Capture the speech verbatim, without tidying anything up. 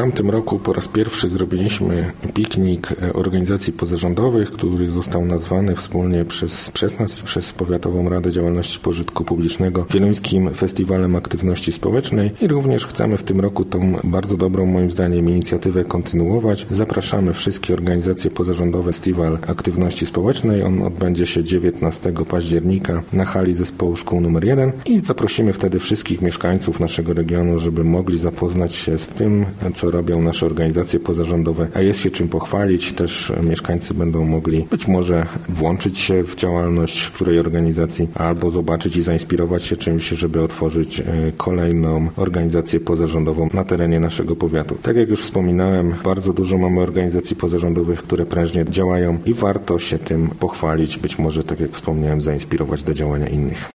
tamtym roku po raz pierwszy zrobiliśmy piknik organizacji pozarządowych, który został nazwany wspólnie przez, przez nas i przez Powiatową Radę Działalności Pożytku Publicznego Wieluńskim Festiwalem Aktywności Społecznej i również chcemy w tym roku tą bardzo dobrą moim zdaniem inicjatywę kontynuować. Zapraszamy wszystkie organizacje pozarządowe Festiwal Aktywności Społecznej. On odbędzie się dziewiętnastego października na hali Zespołu Szkół numer jeden i zaprosimy wtedy wszystkich mieszkańców naszego regionu, żeby mogli zapoznać się z tym, co robią nasze organizacje pozarządowe, a jest się czym pochwalić. Też mieszkańcy będą mogli być może włączyć się w działalność której organizacji albo zobaczyć i zainspirować się czymś, żeby otworzyć kolejną organizację pozarządową na terenie naszego powiatu. Tak jak już wspominałem, bardzo dużo mamy organizacji pozarządowych, które prężnie działają i warto się tym pochwalić, być może tak jak wspomniałem, zainspirować do działania innych.